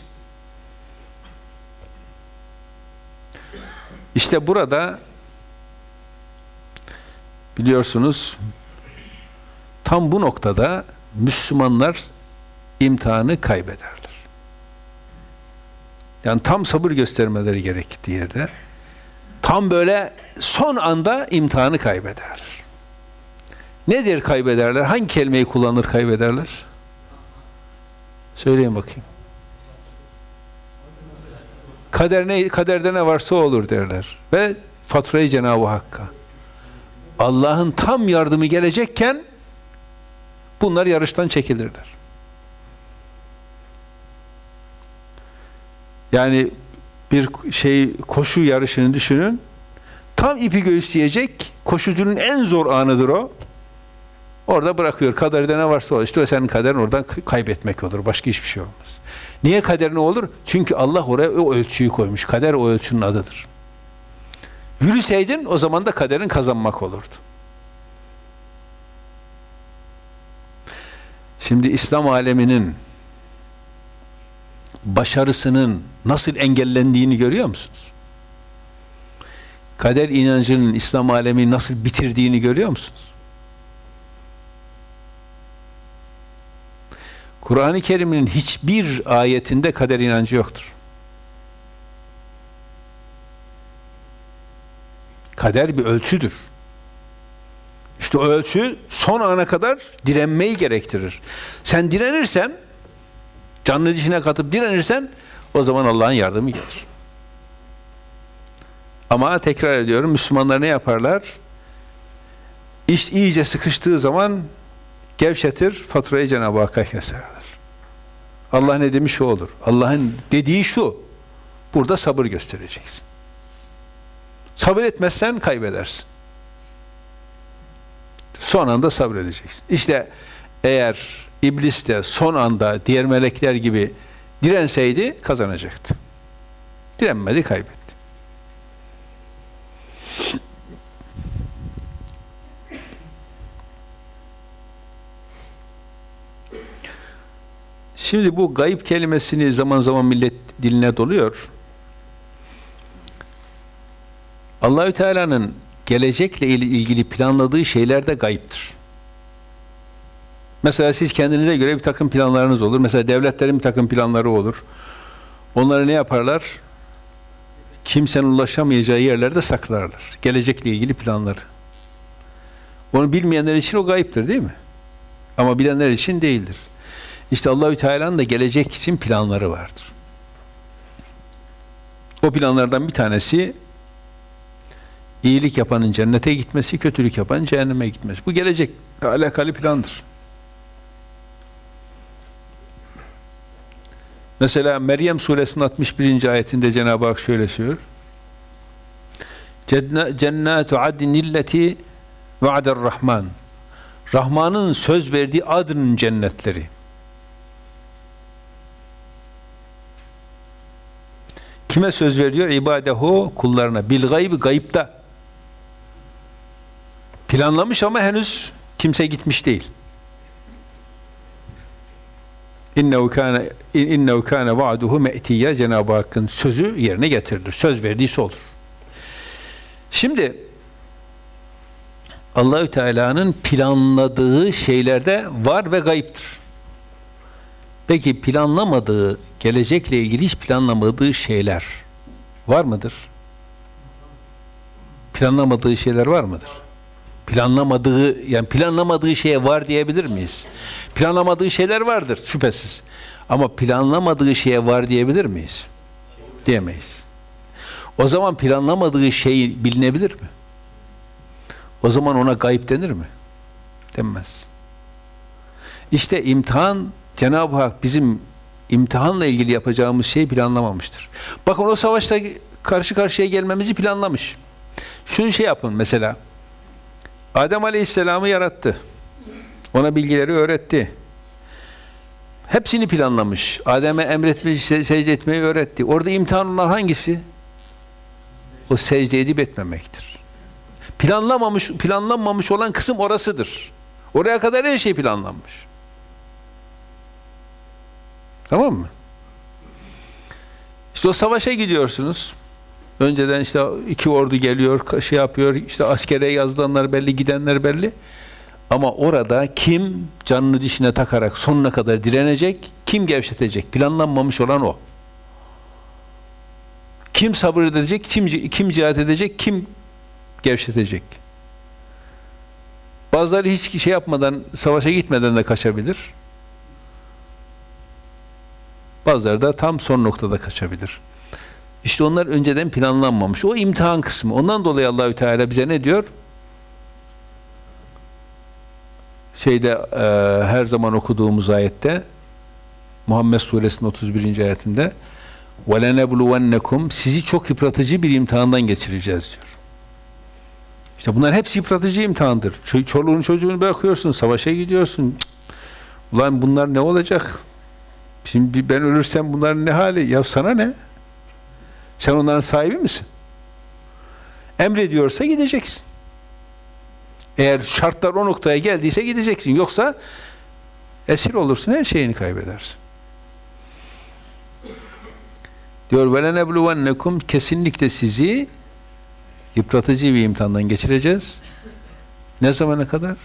İşte burada biliyorsunuz tam bu noktada Müslümanlar imtihanı kaybederler. Yani tam sabır göstermeleri gerektiği yerde tam böyle son anda imtihanı kaybederler. Nedir kaybederler? Hangi kelimeyi kullanır kaybederler? Söyleyin bakayım. Kader ne, kaderde ne varsa olur derler. Ve faturayı Cenab-ı Hakk'a. Allah'ın tam yardımı gelecekken bunlar yarıştan çekilirler. Yani bir şey koşu yarışını düşünün. Tam ipi göğüsleyecek, koşucunun en zor anıdır o. Orada bırakıyor. Kaderde ne varsa olur. İşte o senin kaderin, oradan kaybetmek olur. Başka hiçbir şey olmaz. Niye kader ne olur? Çünkü Allah oraya o ölçüyü koymuş. Kader o ölçünün adıdır. Yürüseydin o zaman da kaderin kazanmak olurdu. Şimdi İslam aleminin başarısının nasıl engellendiğini görüyor musunuz? Kader inancının İslam alemini nasıl bitirdiğini görüyor musunuz? Kur'an-ı Kerim'in hiçbir ayetinde kader inancı yoktur. Kader bir ölçüdür. İşte o ölçü son ana kadar direnmeyi gerektirir. Sen direnirsen, canlı dişine katıp direnirsen, o zaman Allah'ın yardımı gelir. Ama tekrar ediyorum, Müslümanlar ne yaparlar? İş iyice sıkıştığı zaman gevşetir, faturayı Cenab-ı Hakk'a keserler. Allah ne demiş o olur. Allah'ın dediği şu, burada sabır göstereceksin. Sabır etmezsen kaybedersin. Son anda sabredeceksin. İşte eğer İblis de son anda diğer melekler gibi direnseydi kazanacaktı. Direnmedi, kaybetti. Şimdi bu gayb kelimesini zaman zaman millet diline doluyor. Allahü Teala'nın gelecekle ilgili planladığı şeyler de gayiptir. Mesela siz kendinize göre bir takım planlarınız olur. Mesela devletlerin bir takım planları olur. Onları ne yaparlar? Kimsenin ulaşamayacağı yerlerde saklarlar. Gelecekle ilgili planları. Onu bilmeyenler için o gayiptir, değil mi? Ama bilenler için değildir. İşte Allahü Teala'nın da gelecek için planları vardır. O planlardan bir tanesi iyilik yapanın cennete gitmesi, kötülük yapanın cehenneme gitmesi. Bu gelecek alakalı plandır. Mesela Meryem suresinin altmış birinci ayetinde Cenab-ı Hak şöyle söylüyor. Cennatu adnilleti va'der rahman. Rahman'ın söz verdiği adının cennetleri. Kime söz veriyor? İbadehu, kullarına. Bil gaybi, gayipta. Planlamış ama henüz kimse gitmiş değil. İnnehu kâne innehu kâne va'duhu me'tiyye. Cenab-ı Hakk'ın sözü yerine getirilir. Söz verdiyse olur. Şimdi Allahü Teala'nın planladığı şeylerde var ve gayiptir. Peki planlamadığı, gelecekle ilgili hiç planlamadığı şeyler var mıdır? Planlamadığı şeyler var mıdır? Planlamadığı, yani planlamadığı şeye var diyebilir miyiz? Planlamadığı şeyler vardır şüphesiz. Ama planlamadığı şeye var diyebilir miyiz? Diyemeyiz. O zaman planlamadığı şey bilinebilir mi? O zaman ona gayb denir mi? Denmez. İşte imtihan, Cenab-ı Hak bizim imtihanla ilgili yapacağımız şeyi planlamamıştır. Bakın o savaşta karşı karşıya gelmemizi planlamış. Şunu şey yapın mesela. Adem Aleyhisselam'ı yarattı. Ona bilgileri öğretti. Hepsini planlamış. Adem'e emretmiş, secde etmeyi öğretti. Orada imtihan olan hangisi? O secde edip etmemektir. Planlamamış, planlanmamış olan kısım orasıdır. Oraya kadar her şey planlanmış. Tamam mı? İşte o savaşa gidiyorsunuz. Önceden işte iki ordu geliyor, şey yapıyor, işte askere yazılanlar belli, gidenler belli. Ama orada kim canını dişine takarak sonuna kadar direnecek, kim gevşetecek? Planlanmamış olan o. Kim sabır edecek, kim, kim cihat edecek, kim gevşetecek? Bazıları hiç şey yapmadan, savaşa gitmeden de kaçabilir. Bazıları da tam son noktada kaçabilir. İşte onlar önceden planlanmamış. O imtihan kısmı. Ondan dolayı Allahü Teala bize ne diyor? Şeyde e, her zaman okuduğumuz ayette, Muhammed Suresinin otuz birinci ayetinde وَلَنَبْلُوَنَّكُمْ sizi çok yıpratıcı bir imtihandan geçireceğiz diyor. İşte bunlar hepsi yıpratıcı imtihandır. Çoluğun çocuğunu bırakıyorsun, savaşa gidiyorsun. Cık. Ulan bunlar ne olacak? Şimdi ben ölürsem bunların ne hali? Ya sana ne? Sen onların sahibi misin? Emrediyorsa gideceksin. Eğer şartlar o noktaya geldiyse gideceksin. Yoksa esir olursun, her şeyini kaybedersin. Diyor وَلَنَبْلُوَنَّكُمْ kesinlikle sizi yıpratıcı bir imtihandan geçireceğiz. Ne zamana kadar?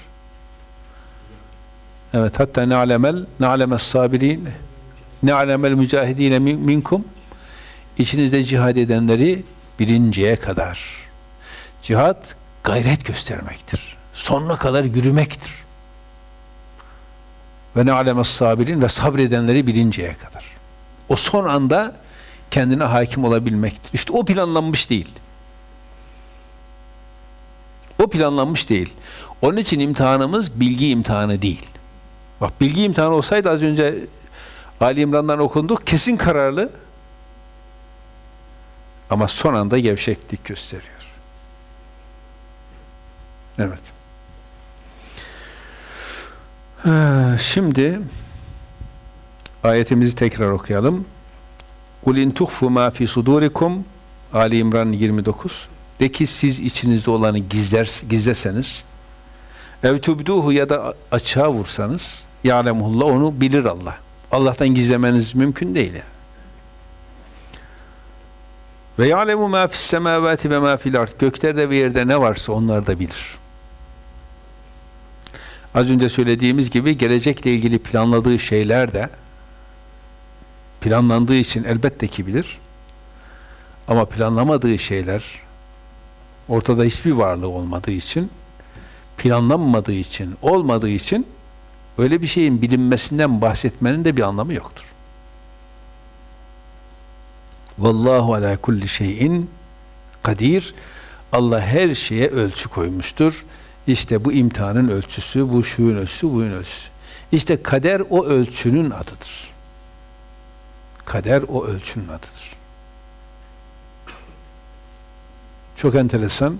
Evet, hatta ne'alemel ne'alemes sabirin ne'alemel mücahidine minkum İçinizde cihad edenleri bilinceye kadar. Cihad gayret göstermektir. Sonuna kadar yürümektir. Ve ne'alemes sabirin ve sabredenleri bilinceye kadar. O son anda kendine hakim olabilmektir. İşte o planlanmış değil. O planlanmış değil. Onun için imtihanımız bilgi imtihanı değil. Bak, bilgi imtihanı olsaydı az önce Ali İmran'dan okunduk, kesin kararlı ama son anda gevşeklik gösteriyor. Evet. Şimdi ayetimizi tekrar okuyalım. Kul in tuhfu ma fi sudurikum Ali İmran yirmi dokuz. De ki siz içinizde olanı gizler, gizleseniz ev tubduhu ya da açığa vursanız ya'lemuhullah onu bilir Allah. Allah'tan gizlemeniz mümkün değil yani. Ve ya'lemu ma fi's semavati ve ma fi'l ard. Göklerde ve yerde ne varsa onlar da bilir. Az önce söylediğimiz gibi gelecekle ilgili planladığı şeyler de planlandığı için elbette ki bilir. Ama planlamadığı şeyler, ortada hiçbir varlığı olmadığı için, planlanmadığı için, olmadığı için öyle bir şeyin bilinmesinden bahsetmenin de bir anlamı yoktur. Vallahu ala kulli şeyin kadir. Allah her şeye ölçü koymuştur. İşte bu imtihanın ölçüsü, bu şuyun ölçüsü, buyun ölçüsü. İşte kader o ölçünün adıdır. Kader o ölçünün adıdır. Çok enteresan.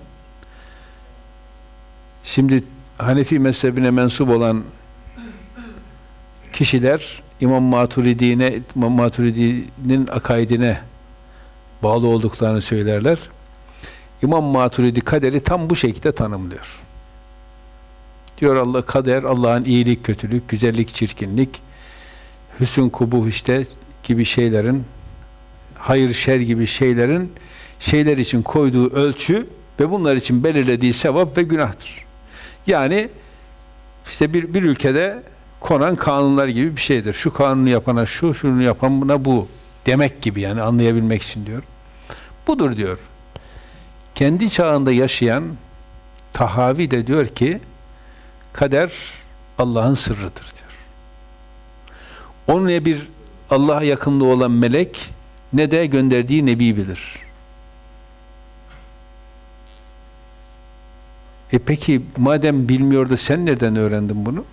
Şimdi Hanefi mezhebine mensup olan kişiler İmam Maturidi'ne, İmam Maturidi'nin akaidine bağlı olduklarını söylerler. İmam Maturidi kaderi tam bu şekilde tanımlıyor. Diyor Allah, kader Allah'ın iyilik, kötülük, güzellik, çirkinlik, hüsn, kubuh işte gibi şeylerin, hayır, şer gibi şeylerin şeyler için koyduğu ölçü ve bunlar için belirlediği sevap ve günahtır. Yani işte bir, bir ülkede konan kanunlar gibi bir şeydir. Şu kanunu yapana şu, şunu yapan buna bu demek gibi, yani anlayabilmek için diyor. Budur diyor. Kendi çağında yaşayan Tahavi de diyor ki kader Allah'ın sırrıdır diyor. Onun ne bir Allah'a yakınlığı olan melek ne de gönderdiği nebi bilir. E peki madem bilmiyordu, sen nereden öğrendin bunu?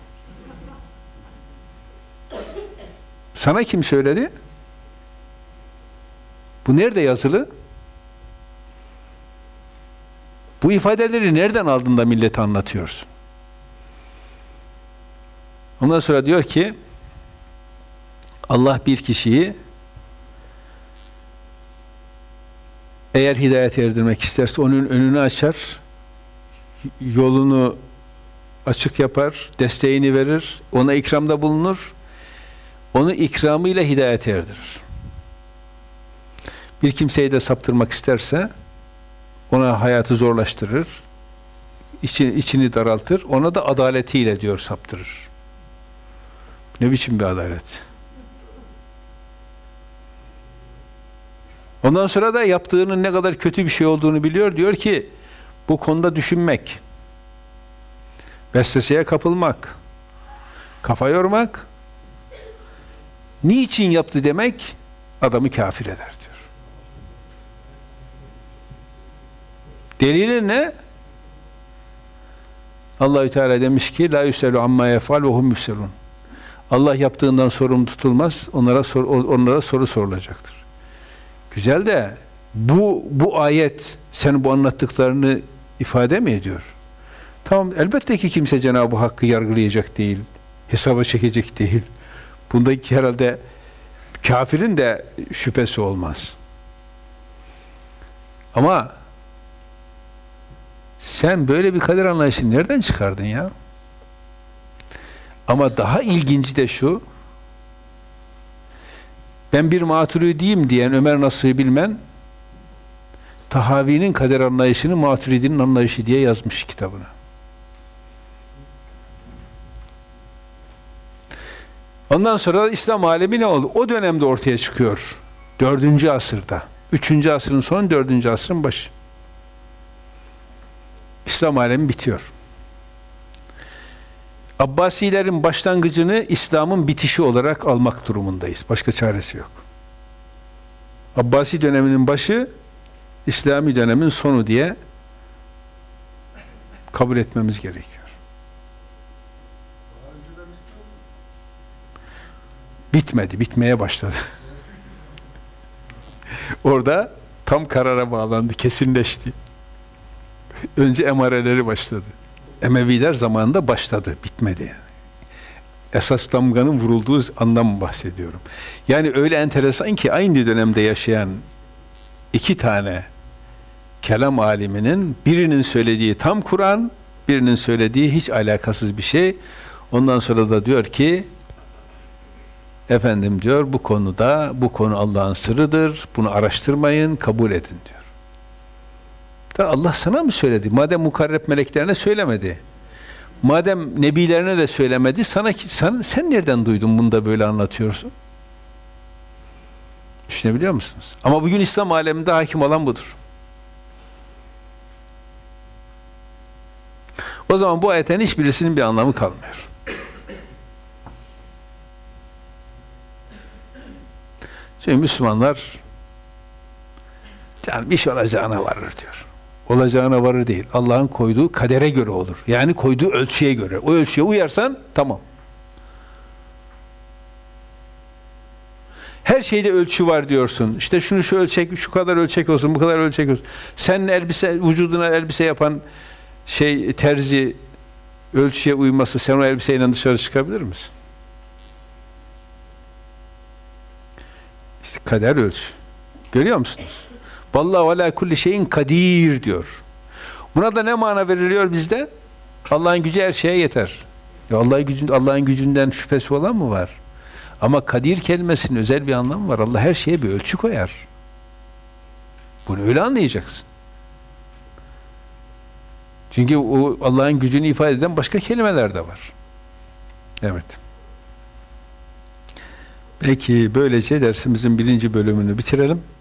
Sana kim söyledi? Bu nerede yazılı? Bu ifadeleri nereden aldın da millete anlatıyorsun? Ondan sonra diyor ki Allah bir kişiyi eğer hidayete erdirmek isterse onun önünü açar, yolunu açık yapar, desteğini verir, ona ikramda bulunur, onu ikramıyla hidayete erdirir. Bir kimseyi de saptırmak isterse ona hayatı zorlaştırır, içini, içini daraltır, ona da adaletiyle diyor saptırır. Ne biçim bir adalet? Ondan sonra da yaptığının ne kadar kötü bir şey olduğunu biliyor. Diyor ki bu konuda düşünmek, vesveseye kapılmak, kafa yormak, niçin yaptı demek adamı kafir eder diyor. Delili ne? Allahü Teala demiş ki la yuselu amma yefal ve hum yuselun. Allah yaptığından sorumlu tutulmaz. Onlara sor, onlara soru sorulacaktır. Güzel de bu bu ayet senin bu anlattıklarını ifade mi ediyor? Tamam, elbette ki kimse Cenab-ı Hakk'ı yargılayacak değil, hesaba çekecek değil. Bundaki herhalde kafirin de şüphesi olmaz. Ama sen böyle bir kader anlayışını nereden çıkardın ya? Ama daha ilginci de şu, ben bir Maturidiyim diyen Ömer Nasuh'u bilmen, Tahavi'nin kader anlayışını Maturidi'nin anlayışı diye yazmış kitabına. Ondan sonra İslam alemi ne oldu? O dönemde ortaya çıkıyor. Dördüncü asırda. Üçüncü asrın sonu, dördüncü asrın başı. İslam alemi bitiyor. Abbasilerin başlangıcını İslam'ın bitişi olarak almak durumundayız. Başka çaresi yok. Abbasi döneminin başı, İslami dönemin sonu diye kabul etmemiz gerekiyor. Bitmedi, bitmeye başladı. Orada tam karara bağlandı, kesinleşti. Önce emareleri başladı. Emeviler zamanında başladı, bitmedi yani. Esas damganın vurulduğu andan bahsediyorum. Yani öyle enteresan ki aynı dönemde yaşayan iki tane kelam aliminin birinin söylediği tam Kur'an, birinin söylediği hiç alakasız bir şey. Ondan sonra da diyor ki efendim diyor, bu konuda, bu konu Allah'ın sırrıdır, bunu araştırmayın, kabul edin diyor. Da Allah sana mı söyledi? Madem mukarreb meleklerine söylemedi, madem nebilerine de söylemedi, sana, sen, sen nereden duydun bunu da böyle anlatıyorsun? Düşünebiliyor musunuz? Ama bugün İslam aleminde hakim olan budur. O zaman bu ayetin hiçbirisinin bir anlamı kalmıyor. Çünkü Müslümanlar canım iş olacağına varır diyor. Olacağına varır değil. Allah'ın koyduğu kadere göre olur. Yani koyduğu ölçüye göre. O ölçüye uyarsan tamam. Her şeyde ölçü var diyorsun. İşte şunu şu ölçek, şu kadar ölçek olsun, bu kadar ölçek olsun. Sen elbise, vücuduna elbise yapan şey terzi ölçüye uyması, sen o elbiseyle dışarı çıkabilir misin? İşte kader ölçü. Görüyor musunuz? Vallahu ala kulli şeyin kadir diyor. Buna da ne mana veriliyor bizde? Allah'ın gücü her şeye yeter. Ya Allah'ın gücünden, Allah'ın gücünden şüphesi olan mı var? Ama kadir kelimesinin özel bir anlamı var. Allah her şeye bir ölçü koyar. Bunu öyle anlayacaksın. Çünkü o Allah'ın gücünü ifade eden başka kelimeler de var. Evet. Peki böylece dersimizin birinci bölümünü bitirelim.